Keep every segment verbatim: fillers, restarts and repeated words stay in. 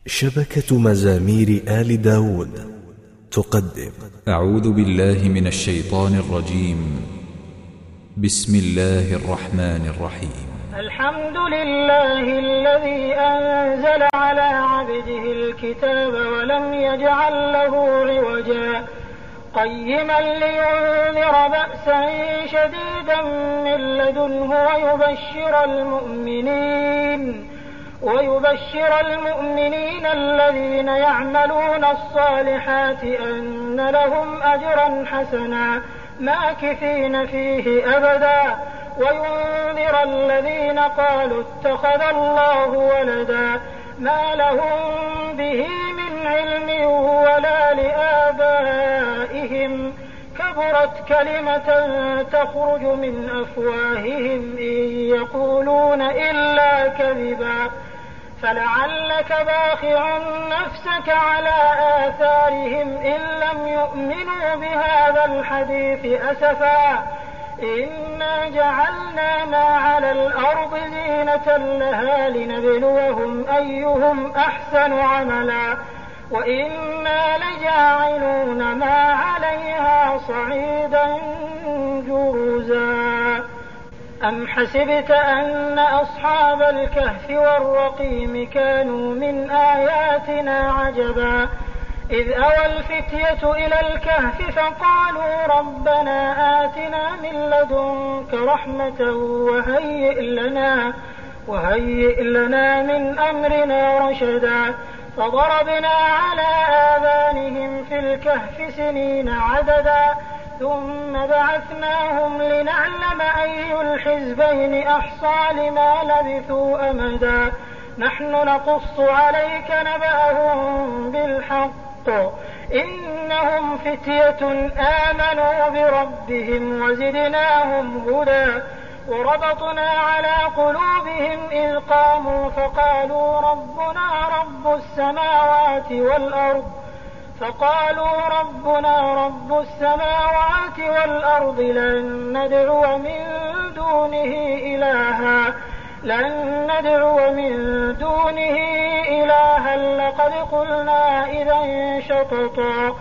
شبكة مزامير آل داود تقدم. أعوذ بالله من الشيطان الرجيم. بسم الله الرحمن الرحيم. الحمد لله الذي أنزل على عبده الكتاب ولم يجعل له عوجا قيما لينذر بأسا شديدا من لدنه ويبشر المؤمنين ويبشر المؤمنين الذين يعملون الصالحات أن لهم أجرا حسنا ماكثين فيه أبدا وينذر الذين قالوا اتخذ الله ولدا ما لهم به من علم ولا لآبائهم كبرت كلمة تخرج من أفواههم إن يقولون إلا كذبا فلعلك باخع نفسك على آثارهم إن لم يؤمنوا بهذا الحديث أسفا إنا جعلنا ما على الأرض زينة لها لنبلوهم أيهم أحسن عملا وإنا لجاعلون ما عليها صعيدا جرزا أم حسبت أن أصحاب الكهف والرقيم كانوا من آياتنا عجبا إذ أوى الفتية إلى الكهف فقالوا ربنا آتنا من لدنك رحمة وهيئ لنا, وهيئ لنا من أمرنا رشدا فضربنا على آذانهم في الكهف سنين عددا ثم بعثناهم لنعلم أي الحزبين أحصى لما لبثوا أمدا نحن نقص عليك نبأهم بالحق إنهم فتية آمنوا بربهم وزدناهم هدى وربطنا على قلوبهم إذ قاموا فقالوا ربنا رب السماوات والأرض فقالوا ربنا رب السماوات والأرض لن ندعو من دونه إلها لن ندعو من دونه إلها لقد قلنا إذا شططا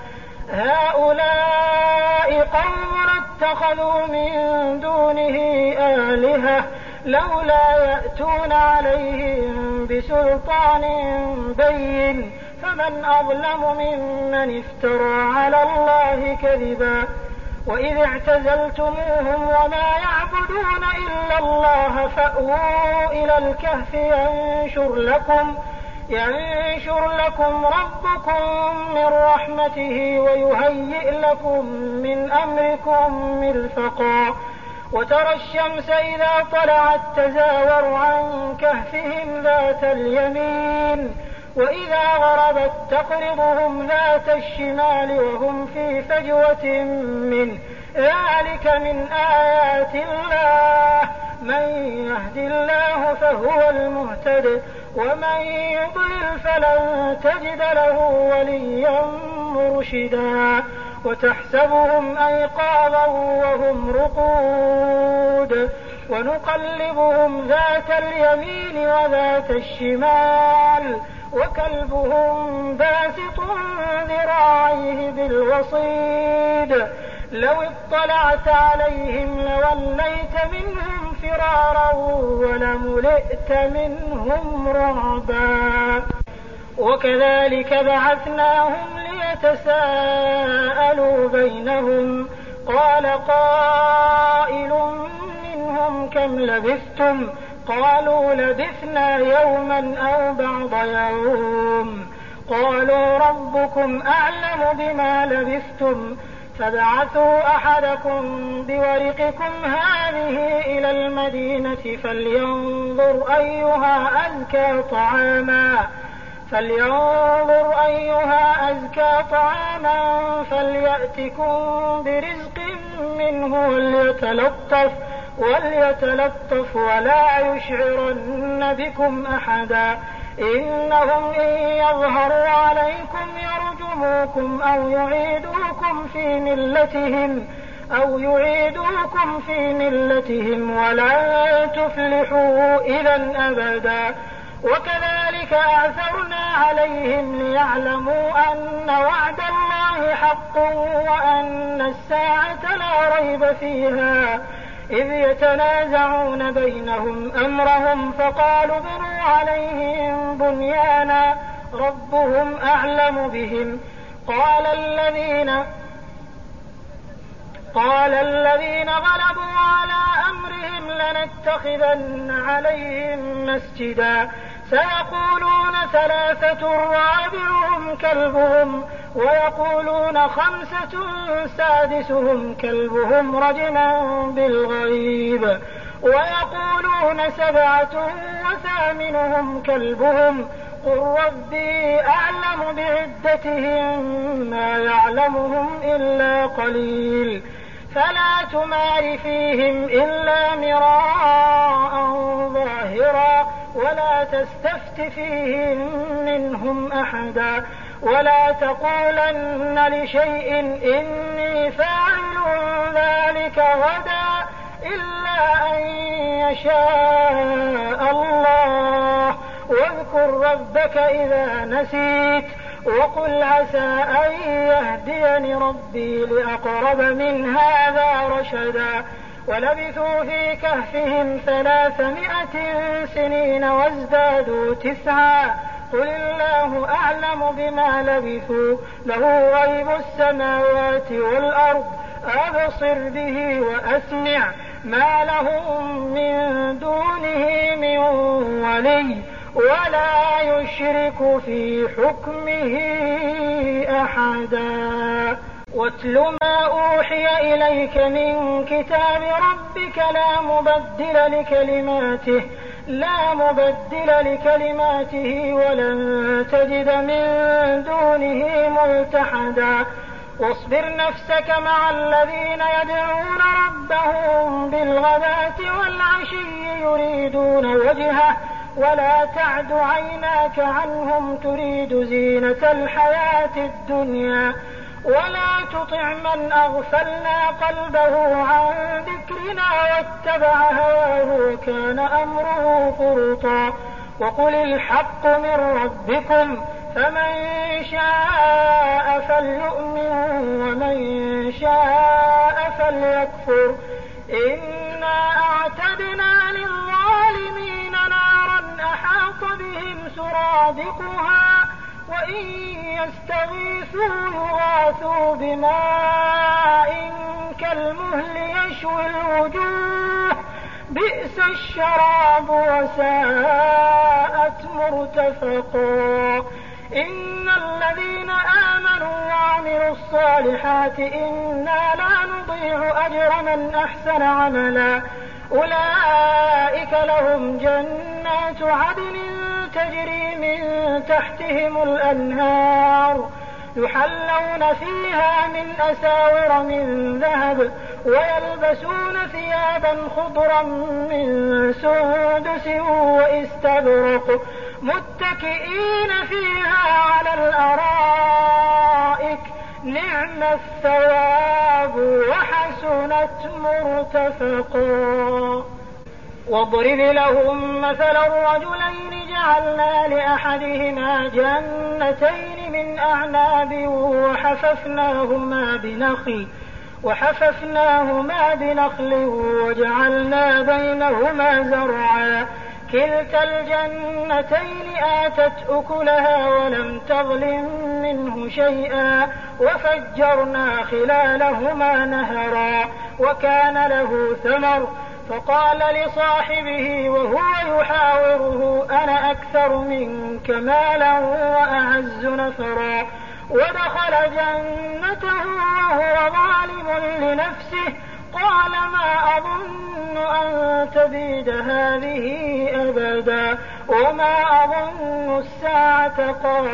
هؤلاء قوم اتخذوا من دونه آلهة لولا يأتون عليهم بسلطان بين فمن أظلم ممن افترى على الله كذبا وإذ اعتزلتموهم وما يعبدون إلا الله فأووا إلى الكهف ينشر لكم ينشر لكم ربكم من رحمته ويهيئ لكم من أمركم مرفقا وترى الشمس إذا طلعت تزاور عن كهفهم ذات اليمين وإذا غربت تقرضهم ذات الشمال وهم في فجوة منه ذلك من آيات الله من يهد الله فهو المهتد ومن يضلل فلن تجد له وليا مرشدا وتحسبهم أيقاظا وهم رقود ونقلبهم ذات اليمين وذات الشمال وكلبهم باسط ذراعيه بالوصيد لو اطلعت عليهم لوليت منهم فرارا ولملئت منهم رعبا وكذلك بعثناهم ليتساءلوا بينهم قال قائل منهم كم لبثتم قالوا لبثنا يوما أو بعض يوم قالوا ربكم أعلم بما لبثتم فبعثوا أحدكم بورقكم هذه إلى المدينة فلينظر أيها أزكى طعاما فلينظر أيها أزكى طعاما فليأتكم برزق منه وليتلطف وليتلطف ولا يشعرن بكم أحدا إنهم إن يظهروا عليكم يرجموكم أو يعيدوكم في ملتهم أو يعيدوكم في ملتهم ولن تفلحوا إذا أبدا وكذلك كذلك أعثرنا عليهم ليعلموا أن وعد الله حق وأن الساعة لا ريب فيها إذ يتنازعون بينهم أمرهم فقالوا ابنوا عليهم بنيانا ربهم أعلم بهم قال الذين قال الذين غلبوا على أمرهم لنتخذن عليهم مسجدا سيقولون ثلاثة رابعهم كلبهم ويقولون خمسة سادسهم كلبهم رجما بالغيب ويقولون سبعة وثامنهم كلبهم قل ربي أعلم بعدتهم ما يعلمهم إلا قليل فلا تمار فيهم إلا مراء ظاهرا ولا تستفت فيهم منهم أحدا ولا تقولن لشيء إني فاعل ذلك غدا إلا أن يشاء الله واذكر ربك إذا نسيت وقل عسى أن يهديني ربي لأقرب من هذا رشدا ولبثوا في كهفهم ثلاثمائة سنين وازدادوا تسعا قل الله أعلم بما لبثوا له غيب السماوات والأرض أبصر به وأسمع ما لهم من دونه من ولي ولا يشرك في حكمه أحدا واتل ما أوحي إليك من كتاب ربك لا مبدل لكلماته لا مبدل لكلماته ولن تجد من دونه ملتحدا واصبر نفسك مع الذين يدعون ربهم بالغداة والعشي يريدون وجهه ولا تعد عيناك عنهم تريد زينة الحياة الدنيا ولا تطع من أغفلنا قلبه عن ذكرنا واتبع هواه وكان أمره فرطا وقل الحق من ربكم فمن شاء فليؤمن ومن شاء فليكفر إنا أعتدنا للظالمين نارا أحاط بهم سرادقها وإن يستغيثوا يغاثوا بماء كالمهل يشوي الوجوه بئس الشراب وساءت مرتفقا إن الذين آمنوا وعملوا الصالحات إنا لا نضيع أجر من أحسن عملا أولئك لهم جنات عدن تجري من تحتهم الأنهار يحلون فيها من أساور من ذهب ويلبسون ثيابا خضرا من سندس واستبرق متكئين فيها على الأرائك نعم الثواب وحسنت مرتفقا واضرب لهم مثل الرجلين جعلنا لأحدهما جنتين من أعناب وحففناهما بنخل وحففناهما بنخل وجعلنا بينهما زرعا كلتا الجنتين آتت أكلها ولم تظلم منه شيئا وفجرنا خلالهما نهرا وكان له ثمر فقال لصاحبه وهو يحاوره أنا أكثر منك مالا وأعز نفرا ودخل جنته وهو ظالم لنفسه قال ما أظن أن تبيد هذه أبدا وما أظن الساعة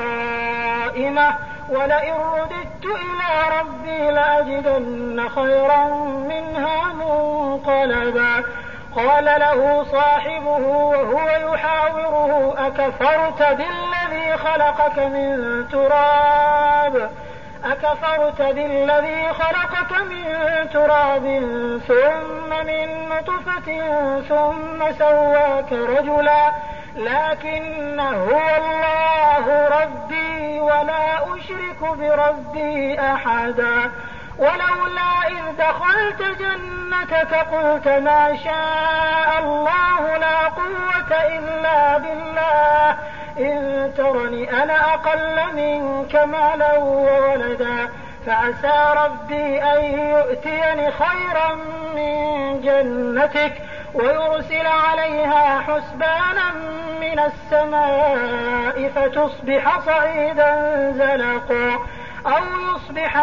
قائمة ولئن رددت إلى ربي لأجدن خيرا منها منقلبا قال له صاحبه وهو يحاوره أكفرت بالذي خلقك من تراب أكفرت بالذي خلقك من تراب ثم من نطفة ثم سواك رجلا لكن هو الله ربي ولا أشرك بربي أحدا ولولا إذ دخلت جنتك قلت ما شاء الله لا قوة إلا بالله إن ترني أنا أقل منك مالا وولدا فعسى ربي أن يؤتيني خيرا من جنتك ويرسل عليها حسبانا من السماء فتصبح صعيدا زلقا أو يصبح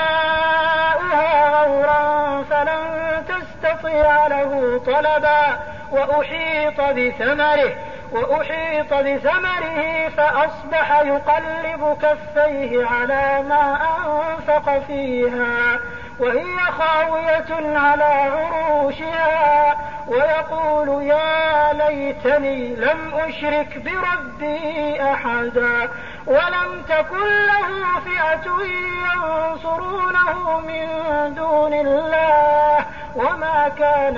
ماؤها غورا فلن تستطيع له طلبا وأحيط بثمره وأحيط بثمره فأصبح يقلب كفيه على ما أنفق فيها وهي خاوية على عروشها ويقول يا ليتني لم أشرك بربي أحدا ولم تكن له فئة ينصرونه من دون الله وما كان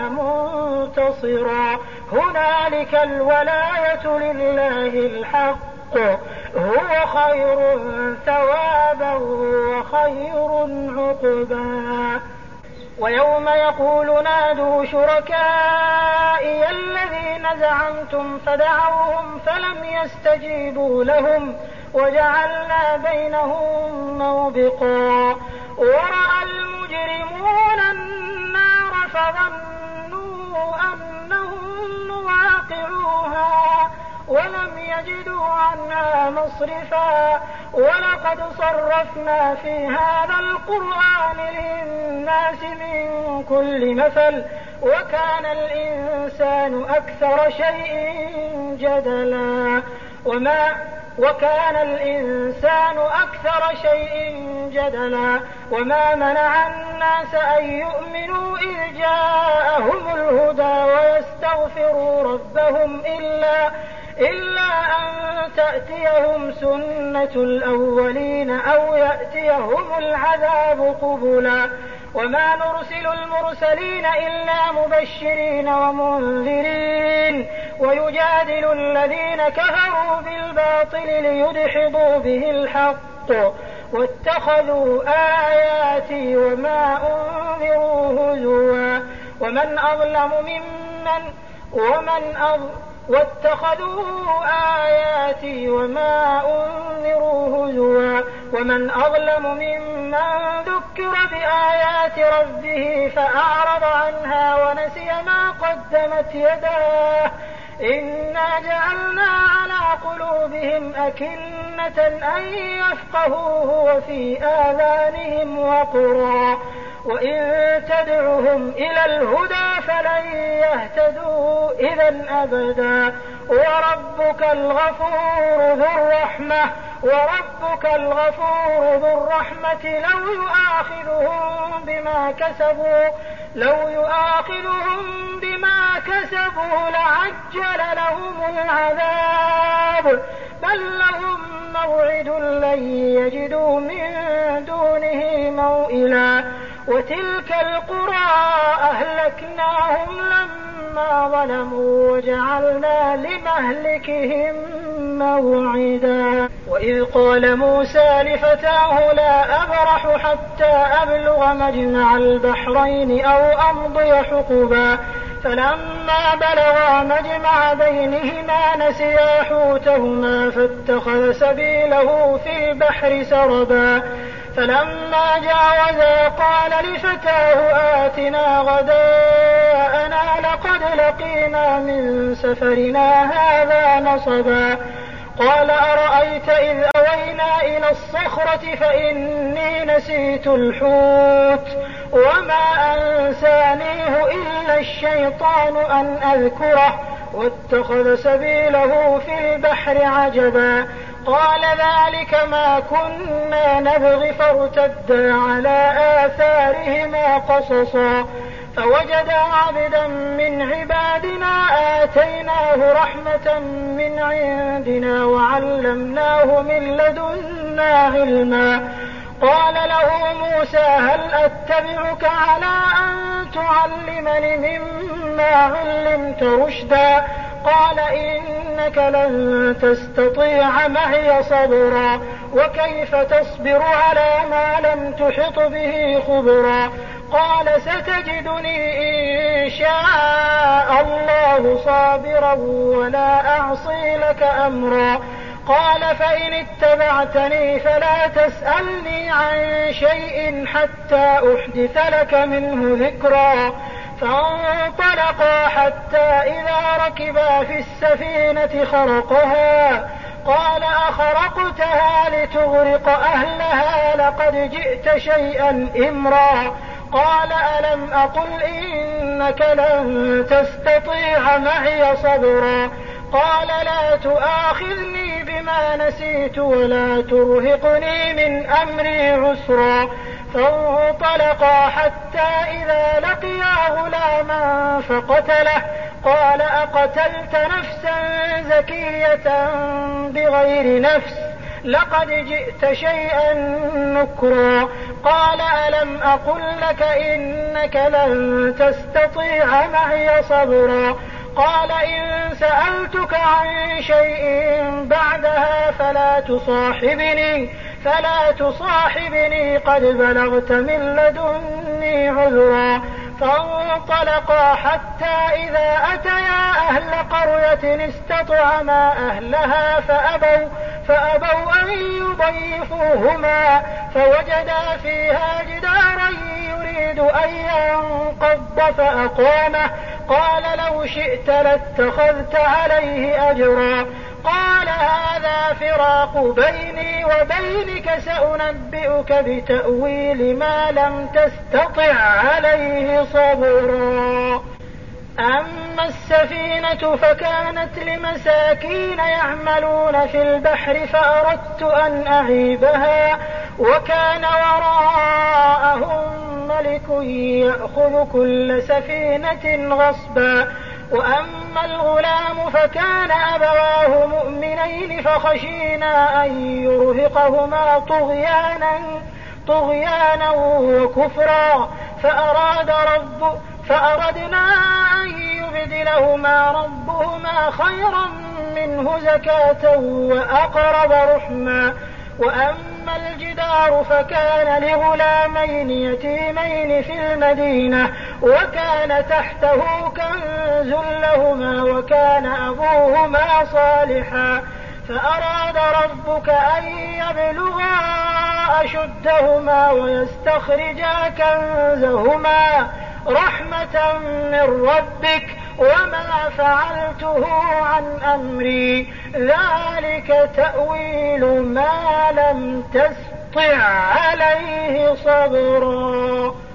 منتصرا هنالك الولاية لله الحق هو خير ثوابا وخير عقبا ويوم يقول نادوا شركائي الذين زعمتم فدعوهم فلم يستجيبوا لهم وجعلنا بينهم موبقا ورأى المجرمون النار فظنوا أنهم واقعوها ولم يجدوا عنها مصرفا ولقد صرفنا في هذا القرآن للناس من كل مثل وكان الإنسان أكثر شيء جدلا وما وكان الإنسان أكثر شيء جدلا وما منع الناس أن يؤمنوا إذ جاءهم الهدى ويستغفروا ربهم إلا إلا أن تأتيهم سنة الأولين أو يأتيهم العذاب قبلا وما نرسل المرسلين إلا مبشرين ومنذرين ويجادل الذين كفروا بالباطل ليدحضوا به الحق واتخذوا آياتي وما أنذروا هزوا ومن أظلم ممن ومن أظلم واتخذوا آياتي وما أنذروا هزوا ومن أظلم ممن ذكر بآيات ربه فأعرض عنها ونسي ما قدمت يداه إنا جعلنا على قلوبهم أكنة أن يفقهوه وفي آذانهم وقرا وإن تدعهم إلى الهدى فلن يهتدوا إذا أبدا وربك الغفور ذو الرحمة وربك الغفور ذو الرحمة لو يؤاخذهم بما كسبوا لو يؤاخذهم بما كسبوا لعجل لهم العذاب بل لهم موعد لن يجدوا من دونه موئلا وتلك القرى أهلكناهم لما ظلموا وجعلنا لمهلكهم موعدا وإذ قال موسى لفتاه لا أبرح حتى أبلغ مجمع البحرين أو أمضي حقبا فلما بلغا مجمع بينهما نسيا حوتهما فاتخذ سبيله في البحر سربا فلما جاوزا قال لفتاه آتنا غداءنا لقد لقينا من سفرنا هذا نصبا قال أرأيت إذ أوينا إلى الصخرة فإني نسيت الحوت وما أنسانيه إلا الشيطان أن أذكره واتخذ سبيله في البحر عجبا قال ذلك ما كنا نبغي فارتدا على آثارهما قصصا فوجدا عبدا من عبادنا آتيناه رحمة من عندنا وعلمناه من لدنا علما قال له موسى هل أتبعك على أن تعلمني مما علمت رشدا قال إنك لن تستطيع معي صبرا وكيف تصبر على ما لم تحط به خبرا قال ستجدني إن شاء الله صابرا ولا أعصي لك أمرا قال فإن اتبعتني فلا تسألني عن شيء حتى أحدث لك منه ذكرا فانطلقا حتى إذا ركبا في السفينة خرقها قال أخرقتها لتغرق أهلها لقد جئت شيئا إمرا قال ألم أقل إنك لن تستطيع معي صبرا قال لا تؤاخذني بما نسيت ولا ترهقني من أمري عسرا فانطلقا حتى إذا لقيا غلاما فقتله قال أقتلت نفسا زكية بغير نفس لقد جئت شيئا نكرا قال ألم أقل لك إنك لن تستطيع معي صبرا قال إن سألتك عن شيء بعدها فلا تصاحبني فلا تصاحبني قد بلغت من لدني عذرا فانطلقا حتى إذا أتيا أهل قرية استطعما أهلها فأبوا, فأبوا أن يضيفوهما فوجدا فيها جدارا يريد أن ينقض فأقامه قال لو شئت لاتخذت عليه أجرا قال هذا فراق بيني وبينك سأنبئك بتأويل ما لم تستطع عليه صبرا أما السفينة فكانت لمساكين يعملون في البحر فأردت أن أعيبها وكان وراءهم ملك يأخذ كل سفينة غصبا وأما الغلام فكان أبواه مؤمنين فخشينا أن يرهقهما طغيانا, طغيانا وكفرا فأراد رب فأردنا أن يبدلهما ربهما خيرا منه زكاة وأقرب رحما وأما الجدار فكان لغلامين يتيمين في المدينة وكان تحته كنز لهما وكان أبوهما صالحا فأراد ربك أن يبلغا أشدهما ويستخرجا كنزهما رحمة من ربك وما فعلته عن أمري ذلك تأويل ما لم تستطع عليه صبرا.